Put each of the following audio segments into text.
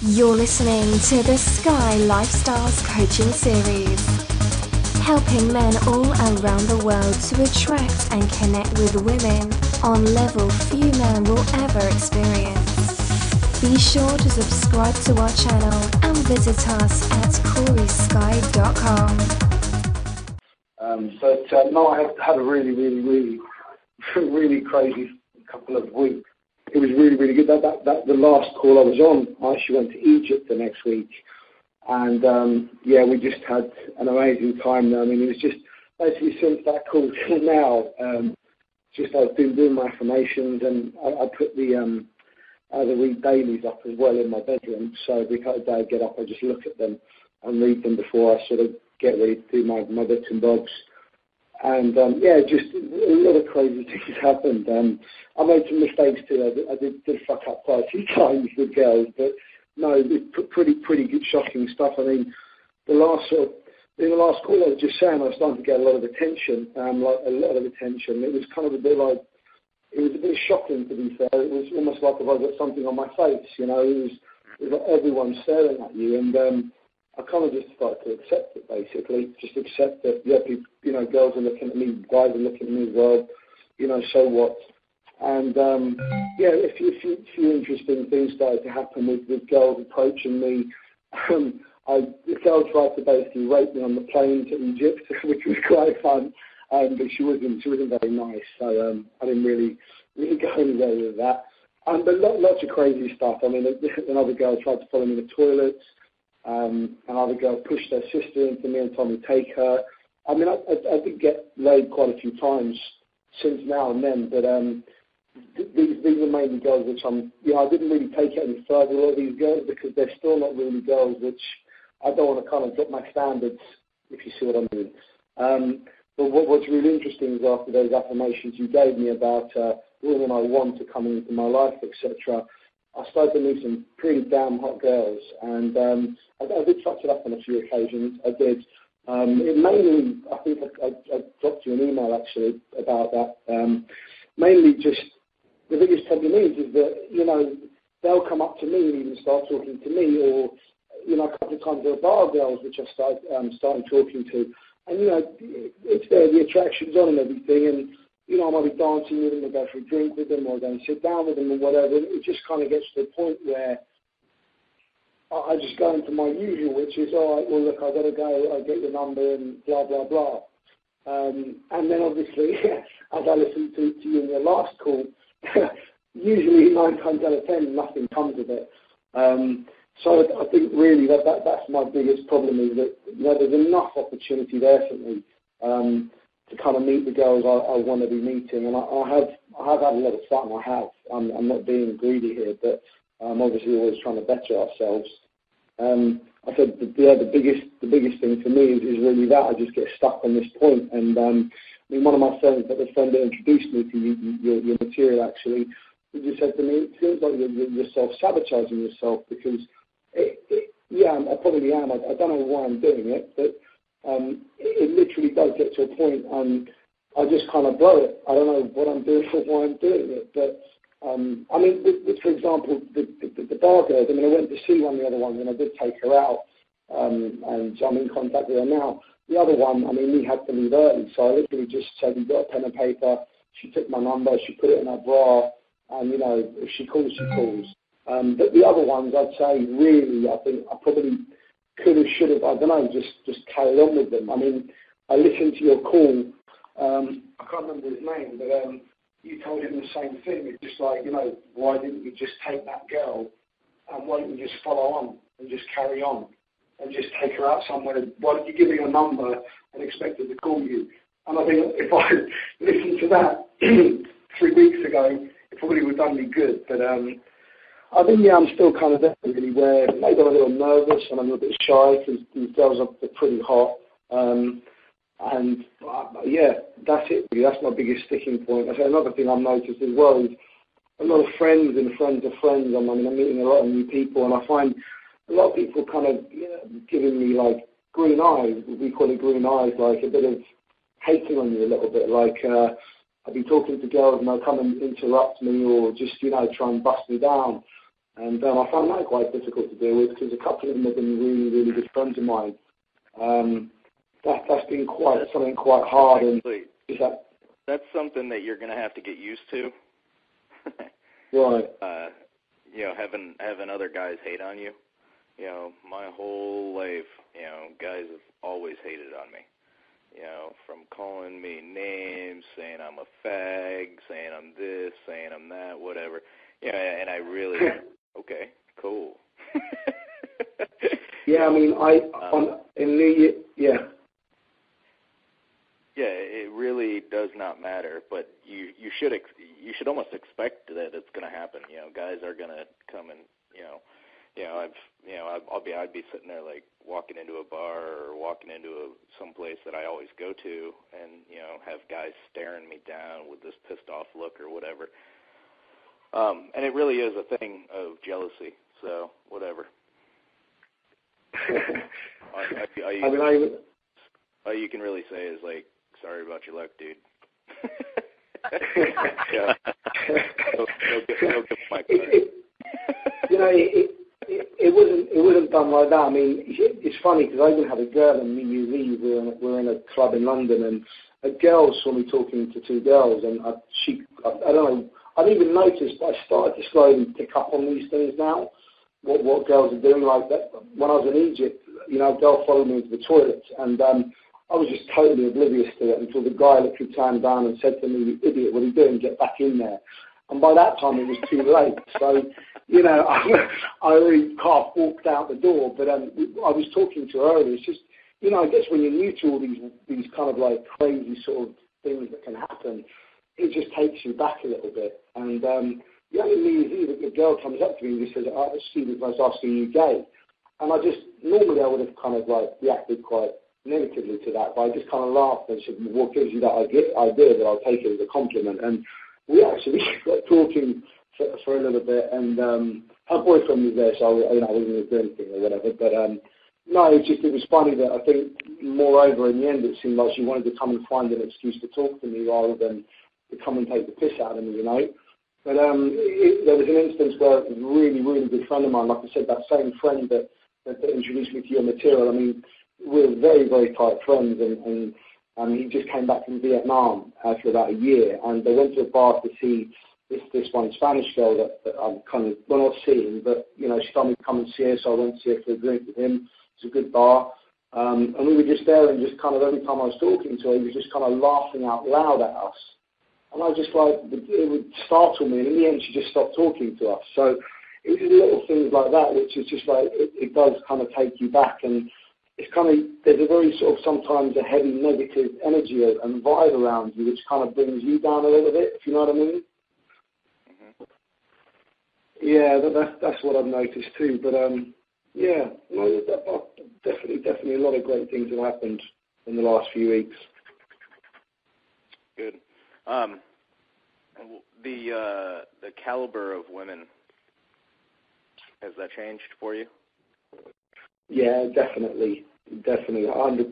You're listening to the Sky Lifestyles Coaching Series, helping men all around the world to attract and connect with women on level few men will ever experience. Be sure to subscribe to our channel and visit us at CoreySky.com. No, I have had a really crazy couple of weeks. It was really good. The last call I was on, I actually went to Egypt the next week, and we just had an amazing time there. I mean, it was just basically since that call till now. I've been doing my affirmations, and I put the read dailies up as well in my bedroom. So every couple of days I get up, I just look at them and read them before I sort of get ready to do my bits and bobs. And just a lot of crazy things happened. I made some mistakes too. I did fuck up quite a few times with girls, but no, it's pretty good, shocking stuff. I mean, in the last call I was just saying, I was starting to get a lot of attention, It was kind of a bit like, it was a bit shocking to be fair. It was almost like if I got something on my face, you know. It was like everyone staring at you, and I kind of just started to accept it, basically. Just accept that, people, girls are looking at me, guys are looking at me as well, so what? And, a few interesting things started to happen with girls approaching me. The girl tried to basically rape me on the plane to Egypt, which was quite fun, but she wasn't very nice, so I didn't really go anywhere with that. But lots of crazy stuff. I mean, another girl tried to follow me to the toilets. Another girl pushed her sister into me and told me to take her. I mean, I did get laid quite a few times since now and then, but these are mainly girls which I didn't really take it any further, a lot of these girls, because they're still not really girls which I don't want to kind of drop my standards, if you see what I mean. But what's really interesting is after those affirmations you gave me about women I want to come into my life, etc., I started to meet some pretty damn hot girls, and I did touch it up on a few occasions. I did. It mainly, I think I dropped you an email actually about that. Mainly just the biggest problem is that, they'll come up to me and even start talking to me, or, a couple of times there are bar girls which I started talking to, and, it's there, the attraction's on and everything, and, I might be dancing with them, or go for a drink with them, or go and sit down with them, or whatever. And it just kind of gets to the point where I just go into my usual, which is, all right, well, look, I've got to go, I'll get your number, and blah, blah, blah. And then, obviously, as I listened to you in your last call, usually 9 times out of 10, nothing comes of it. So I think really that's my biggest problem, is that there's enough opportunity there for me to kind of meet the girls I want to be meeting, and I have had a lot of fun. I'm not being greedy here, but obviously always trying to better ourselves. I said the biggest thing for me is really that I just get stuck on this point. And one of my friends, the friend that introduced me to your material, actually, he just said to me, it seems like you're self-sabotaging yourself, because I probably am. I don't know why I'm doing it, but it literally does get to a point, and I just kind of blow it. I don't know what I'm doing or why I'm doing it, but for example, the bar girls, I went to see one of the other ones, and I did take her out, and I'm in contact with her now. The other one, we had to leave early, so I literally just said, "You got a pen and paper?" She took my number, she put it in her bra, and, if she calls, she calls. But the other ones, I'd say, really, I think I probably could have, should have, I don't know, just carried on with them. I listened to your call. I can't remember his name, but you told him the same thing. It's just like, why didn't you just take that girl, and why didn't you just follow on and just carry on and just take her out somewhere? Why did you give her your number and expect her to call you? And I think if I listened to that 3 weeks ago, it probably would have done me good. But I think, I'm still kind of there, really, where maybe I'm a little nervous and I'm a little bit shy, because these girls are pretty hot. That's it, really. That's my biggest sticking point. I say another thing I've noticed as well is a lot of friends and friends of friends. I'm meeting a lot of new people, and I find a lot of people kind of giving me, like, green eyes. We call it green eyes, like a bit of hating on you a little bit. Like, I'll be talking to girls and they'll come and interrupt me, or just, try and bust me down. And I found that quite difficult to deal with because a couple of them have been really, really good friends of mine. That's been something quite hard. Actually, and that's something that you're going to have to get used to. Right. Having other guys hate on you. My whole life, guys have always hated on me. From calling me names, saying I'm a fag, saying I'm this, saying I'm that, whatever. And I really, okay, cool. Yeah, I mean, in New Year, yeah. Yeah, it really does not matter, but you should almost expect that it's going to happen. Guys are going to come and I'd be sitting there like walking into a bar or walking into some place that I always go to, and have guys staring me down with this pissed off look or whatever. And it really is a thing of jealousy. So whatever. All you can really say is like, sorry about your luck, dude. Yeah. Go get my card. It wasn't done like that. I mean, it's funny because I even had a girl in New Year's Eve. We were in a club in London, and a girl saw me talking to two girls, and I don't know. I didn't even notice, but I started to slowly pick up on these things now. What girls are doing like that. When I was in Egypt, a girl followed me into the toilets, and I was just totally oblivious to it until the guy literally turned down and said to me, "You idiot, what are you doing? Get back in there." And by that time, it was too late. So, I already half walked out the door. But I was talking to her earlier. It's just, I guess when you're new to all these kind of like crazy sort of things that can happen, it just takes you back a little bit. And in New Year's Eve, a girl comes up to me and just says, "Steve, I was asking you gay." And normally I would have kind of like reacted quite negatively to that, but I just kind of laughed and said, "What gives you that idea that I'll take it as a compliment?" And we actually got talking for a little bit, and her boyfriend was there, so I wasn't going to do anything or whatever. But no, it was funny that I think, moreover, in the end, it seemed like she wanted to come and find an excuse to talk to me rather than to come and take the piss out of me, But there was an instance where a really, really good friend of mine, like I said, that same friend that introduced me to your material. I mean, we're very, very tight friends, and he just came back from Vietnam for about a year, and they went to a bar to see this one Spanish girl that I'm kind of, well, not seeing, but, she told me to come and see her, so I went to see her for a drink with him. It's a good bar. And we were just there, and just kind of every time I was talking to her, he was just kind of laughing out loud at us. And I just it would startle me, and in the end, she just stopped talking to us. So it was little things like that, which is just like, it does kind of take you back, and it's kind of, there's a very sort of sometimes a heavy negative energy and vibe around you, which kind of brings you down a little bit, if you know what I mean. Mm-hmm. Yeah, that's what I've noticed too. But definitely a lot of great things have happened in the last few weeks. Good. The caliber of women, has that changed for you? Yeah, definitely, 100%.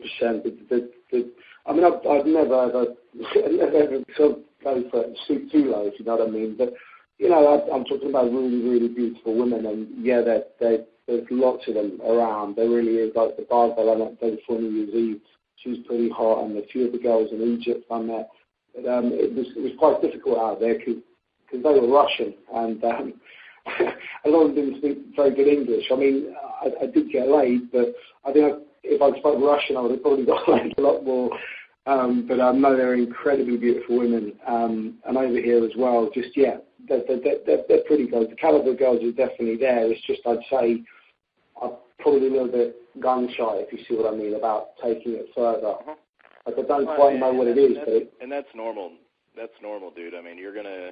I mean, I've never ever sort of go for it and stoop too low, if you know what I mean. But I'm talking about really, really beautiful women, and yeah, there's lots of them around. There really is. Like the bar that I met before New Year's Eve, she was pretty hot, and a few of the girls in Egypt I met. But it was quite difficult out there because they were Russian, and a lot of them didn't speak very good English. I mean, I did get laid, but I think if I'd spoken Russian, I would have probably got laid a lot more. But no, they're incredibly beautiful women, and over here as well. Just they're pretty good. The caliber of girls is definitely there. It's just I'd say I'm probably a little bit gun shy, if you see what I mean, about taking it further. Uh-huh. Like I don't quite know what it is, and that's normal. That's normal, dude. I mean, you're gonna,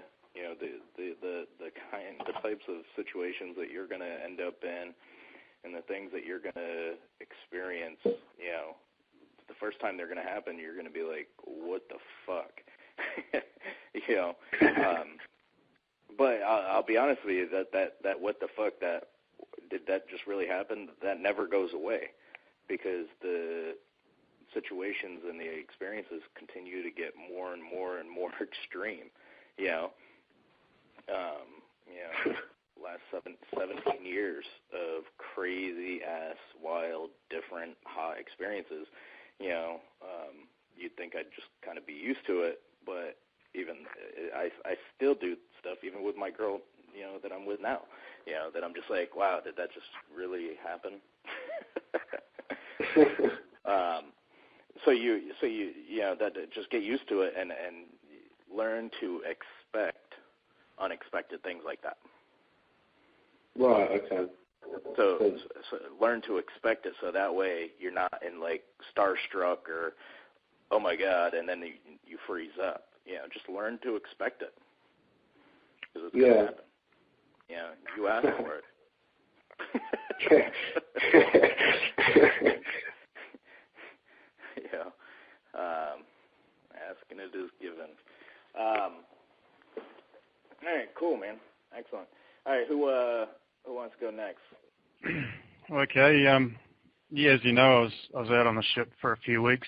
the types of situations that you're gonna end up in, and the things that you're gonna experience. The first time they're gonna happen, you're gonna be like, "What the fuck," But I'll be honest with you, that what the fuck, that did that just really happen? That never goes away, because the situations and the experiences continue to get more and more and more extreme. last 17 years of crazy ass, wild, different, hot experiences, you'd think I'd just kind of be used to it, but even I still do stuff, even with my girl, that I'm with now, that I'm just like, wow, did that just really happen? So you that just get used to it and learn to expect unexpected things like that. Right. Okay. So learn to expect it, so that way you're not in like starstruck or oh my God, and then you freeze up. Just learn to expect it. 'Cause it's gonna happen. You ask for it. Asking it is given. All right, cool, man. Excellent. All right, who wants to go next? Okay. As you know, I was out on the ship for a few weeks.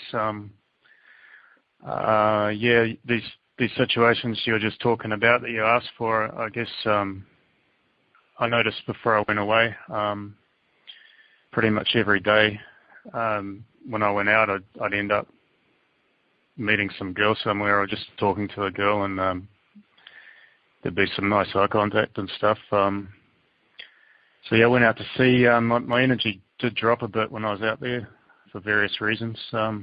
These situations you were just talking about that you asked for, I guess I noticed before I went away, pretty much every day when I went out, I'd end up meeting some girl somewhere or just talking to a girl, and there'd be some nice eye contact and stuff. I went out to sea. My energy did drop a bit when I was out there for various reasons.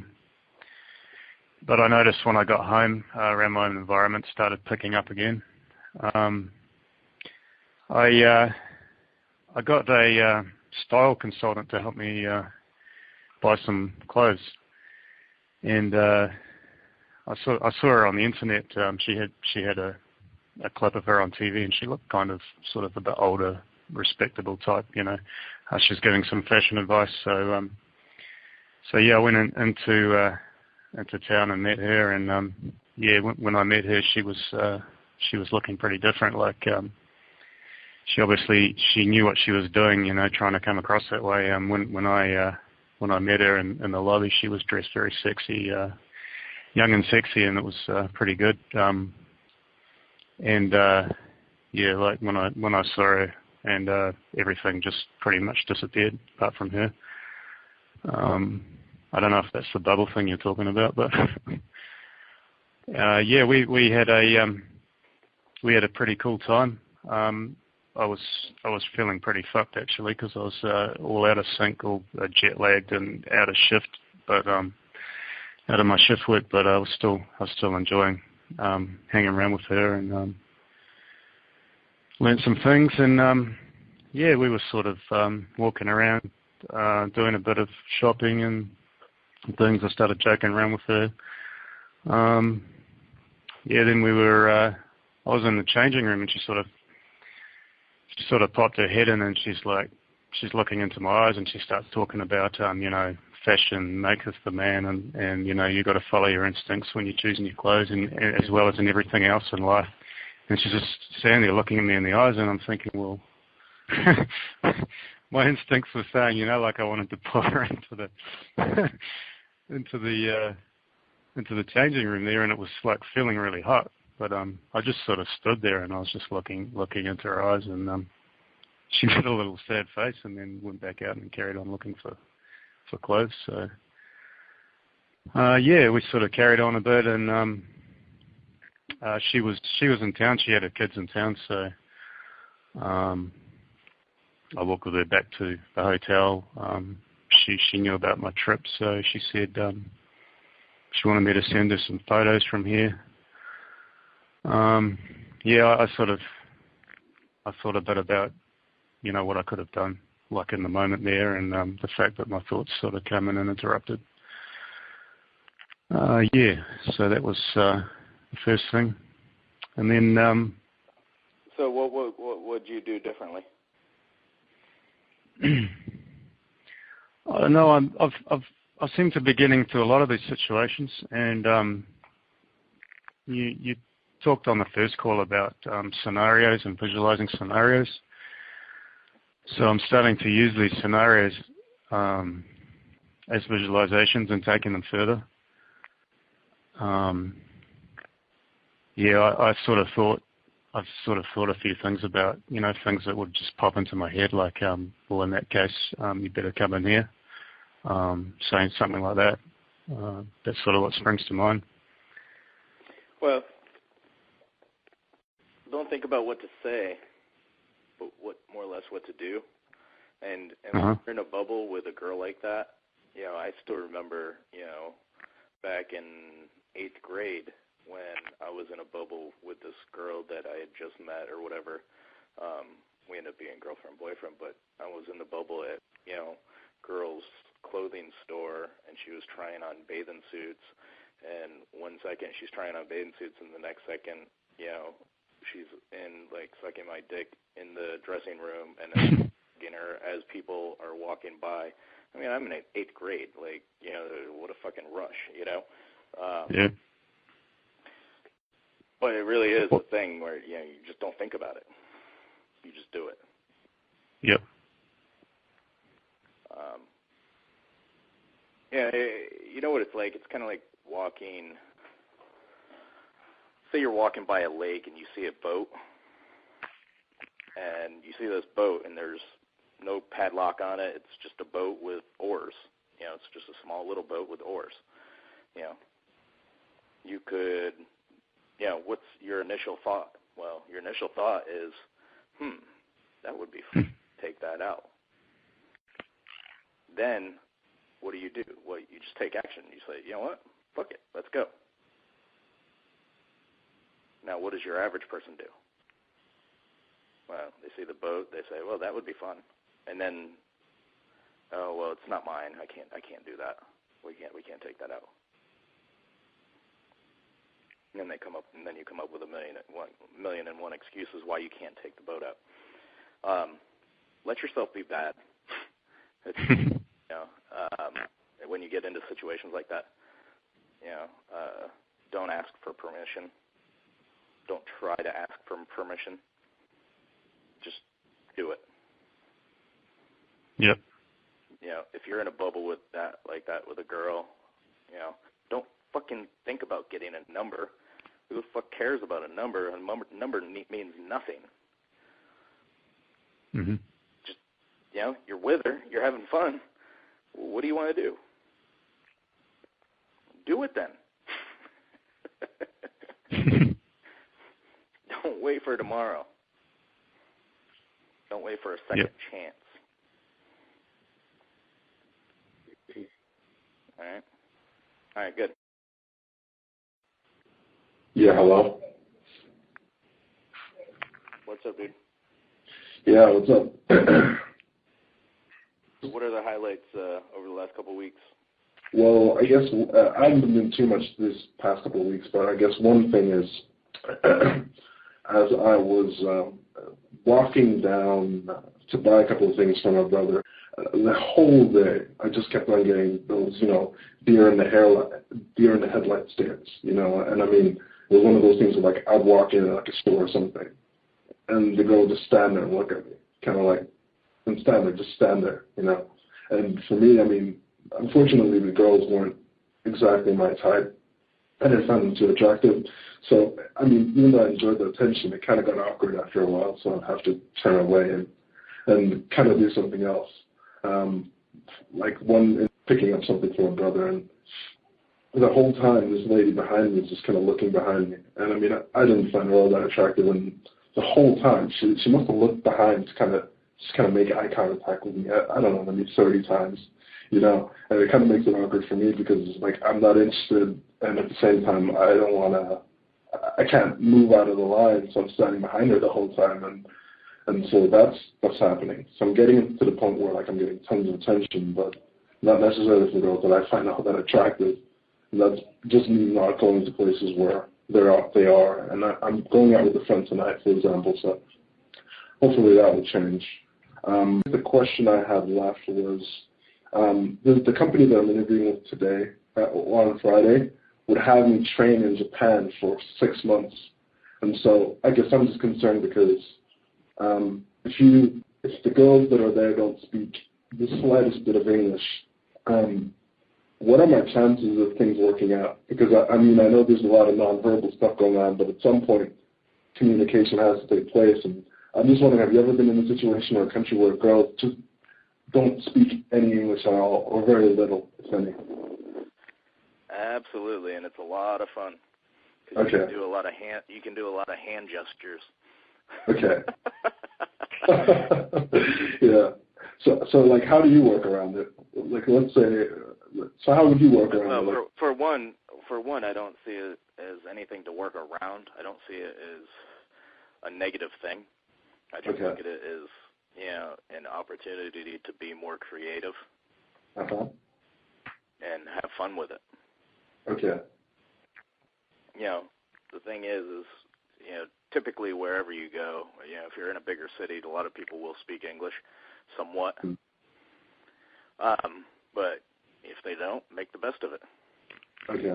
But I noticed when I got home, around my own environment, started picking up again. I got a style consultant to help me buy some clothes, and I saw her on the internet. She had a clip of her on TV, and she looked kind of sort of a bit older, respectable type. She's giving some fashion advice. I went into town and met her, and when I met her, she was looking pretty different. Like she knew what she was doing, trying to come across that way. When I met her in the lobby, she was dressed very sexy, young and sexy, and it was pretty good. Like when I saw her, and everything just pretty much disappeared apart from her. I don't know if that's the bubble thing you're talking about, but we had a pretty cool time. I was feeling pretty fucked actually, because I was all out of sync, all jet lagged and out of shift, but out of my shift work. But I was still enjoying hanging around with her, and learned some things. And we were sort of walking around, doing a bit of shopping and things. I started joking around with her. Then we were. I was in the changing room, and she sort of popped her head in, and she's looking into my eyes, and she starts talking about, fashion maketh the man, and you got to follow your instincts when you're choosing your clothes, and as well as in everything else in life. And she's just standing there looking at me in the eyes, and I'm thinking, well, my instincts were saying, like I wanted to pull her into the changing room there, and it was like feeling really hot. But I just sort of stood there, and I was just looking into her eyes, and she made a little sad face, and then went back out and carried on looking for clothes. So we sort of carried on a bit, and she was in town. She had her kids in town, so I walked with her back to the hotel. She knew about my trip, so she said she wanted me to send her some photos from here. I thought a bit about, what I could have done, like in the moment there, and the fact that my thoughts sort of came in and interrupted. So that was the first thing, and then. So what would you do differently? I don't know. I seem to be getting to a lot of these situations, and you talked on the first call about scenarios and visualizing scenarios. So I'm starting to use these scenarios as visualizations and taking them further. I sort of thought I've sort of thought a few things about, things that would just pop into my head, like, well, in that case, you better come in here, saying something like that. That's sort of what springs to mind. Well, don't think about what to say, but more or less what to do. And when you're in a bubble with a girl like that, I still remember, back in 8th grade when I was in a bubble with this girl that I had just met or whatever. We ended up being girlfriend, boyfriend, but I was in the bubble at, girls' clothing store, and she was trying on bathing suits. And 1 second she's trying on bathing suits, and the next second, she's in, like, sucking my dick in the dressing room, and then her as people are walking by. I mean, I'm in 8th grade. Like, what a fucking rush, Yeah. But it really is a thing where, you just don't think about it. You just do it. Yep. You know what it's like? It's kind of like walking. Say you're walking by a lake and you see a boat, and you see this boat and there's no padlock on it. It's just a boat with oars. It's just a small little boat with oars. You could, what's your initial thought? Well, your initial thought is, that would be fun. Take that out. Then, what do? Well, you just take action. You say, you know what? Fuck it. Let's go. Now, what does your average person do? Well, they see the boat. They say, well, that would be fun. And then, oh, well, it's not mine. I can't do that. We can't take that out. And then you come up with a million and one excuses why you can't take the boat out. Let yourself be bad. When you get into situations like that, don't ask for permission. Don't try to ask for permission. Just do it. Yep. If you're in a bubble with that with a girl, don't fucking think about getting a number. Who the fuck cares about a number? A number means nothing. Mm-hmm. Just, you're with her. You're having fun. What do you want to do? Do it then. Don't wait for tomorrow. Don't wait for a second chance. All right, good. Yeah, hello? What's up, dude? Yeah, what's up? What are the highlights over the last couple of weeks? Well, I guess I haven't been doing too much this past couple of weeks, but I guess one thing is, as I was walking down to buy a couple of things for my brother, the whole day I just kept on getting those, deer in the headlight stares, and I mean, it was one of those things where, like, I'd walk in like a store or something, and the girl would just stand there and look at me, kind of like, and just stand there, And for me, I mean, unfortunately, the girls weren't exactly my type. I didn't find them too attractive. So, I mean, even though I enjoyed the attention, it kind of got awkward after a while, so I'd have to turn away and kind of do something else. Like picking up something for my brother, and the whole time this lady behind me was just kind of looking behind me. And I mean, I didn't find her all that attractive, and the whole time she must have looked behind to kind of make eye contact with me. I don't know, maybe 30 times, and it kind of makes it awkward for me because, like, I'm not interested, and at the same time, I can't move out of the line, so I'm standing behind her the whole time, and so that's what's happening. So I'm getting to the point where, like, I'm getting tons of attention, but not necessarily for girls that I find all that attractive. And that's just me not going to places where they are, and I'm going out with a friend tonight, for example, so hopefully that will change. The question I had left was, the company that I'm interviewing with today, on Friday, would have me train in Japan for 6 months. And so I guess I'm just concerned because if the girls that are there don't speak the slightest bit of English, what are my chances of things working out? Because, I mean, I know there's a lot of nonverbal stuff going on, but at some point, communication has to take place. And I'm just wondering, have you ever been in a situation or a country where girls just don't speak any English at all, or very little, if any? Absolutely, and it's a lot of fun. Okay. You can do a lot of hand gestures. Okay. Yeah. So like, how do you work around it? Like, let's say, so how would you work around it? For one, I don't see it as anything to work around. I don't see it as a negative thing. I just look at it as, an opportunity to be more creative and have fun with it. Okay. The thing is, typically wherever you go, if you're in a bigger city, a lot of people will speak English somewhat. But if they don't, make the best of it. Okay.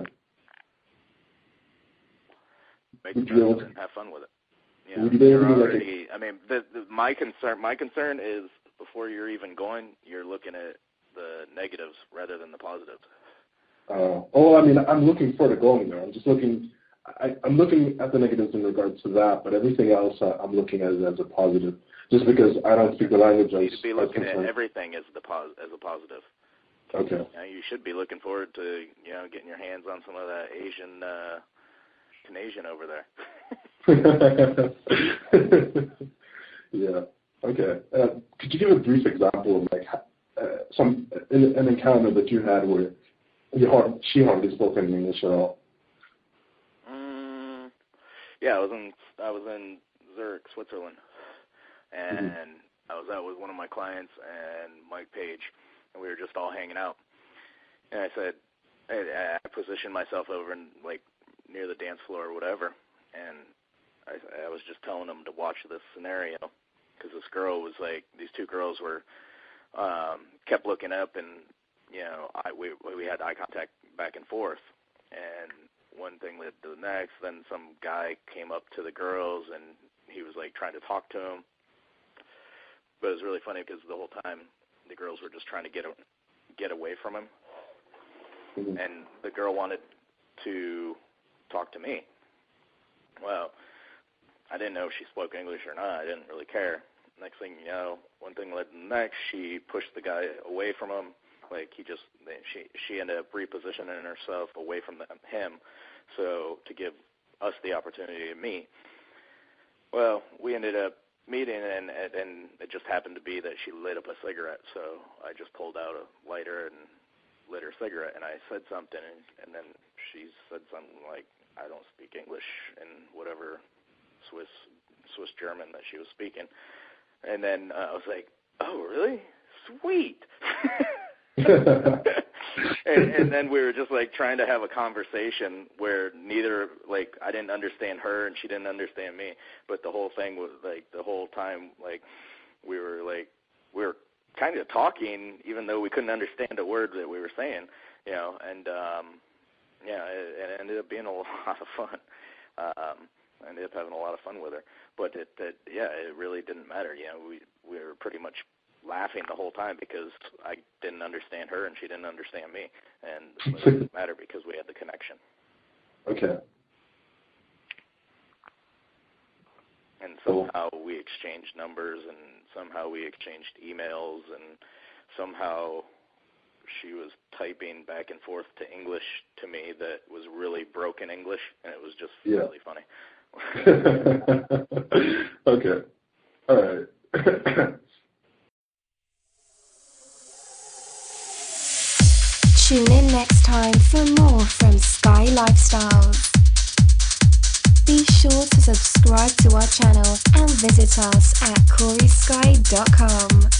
Make the best of it and have fun with it. Would you be able to my concern is before you're even going, you're looking at the negatives rather than the positives. I'm looking forward to going there. I'm just looking. I'm looking at the negatives in regards to that, but everything else I'm looking at it as a positive. Just because I don't speak the language, you should be looking at everything as a positive. Okay. You should be looking forward to getting your hands on some of that Asian Canadian over there. Yeah. Okay. Could you give a brief example of an encounter that you had where she hardly spoke any English at all? Yeah, I was in Zurich, Switzerland, and I was out with one of my clients and Mike Page, and we were just all hanging out. And I said, I positioned myself over in near the dance floor or whatever, and I was just telling them to watch this scenario because this girl was these two girls were kept looking up, and we had eye contact back and forth, and one thing led to the next. Then some guy came up to the girls, and he was trying to talk to him. But it was really funny because the whole time the girls were just trying to get away from him, and the girl wanted to talk to me. Well, I didn't know if she spoke English or not. I didn't really care. Next thing you know, one thing led to the next. She pushed the guy away from him. She ended up repositioning herself away from him, so to give us the opportunity to meet. Well, we ended up meeting, and it just happened to be that she lit up a cigarette, so I just pulled out a lighter and lit her cigarette, and I said something, and then she said something like, I don't speak English, and whatever Swiss German that she was speaking. And then I was like, oh, really? Sweet. and then we were just trying to have a conversation where neither I didn't understand her and she didn't understand me, but the whole thing was the whole time we were kind of talking even though we couldn't understand a word that we were saying, and it ended up being a lot of fun. I ended up having a lot of fun with her, but it really didn't matter. We were pretty much laughing the whole time because I didn't understand her and she didn't understand me, and it didn't matter because we had the connection. Okay. And somehow we exchanged numbers, and somehow we exchanged emails, and somehow she was typing back and forth to English to me that was really broken English, and it was just really funny. Okay. All right. Tune in next time for more from Sky Lifestyles. Be sure to subscribe to our channel and visit us at corysky.com.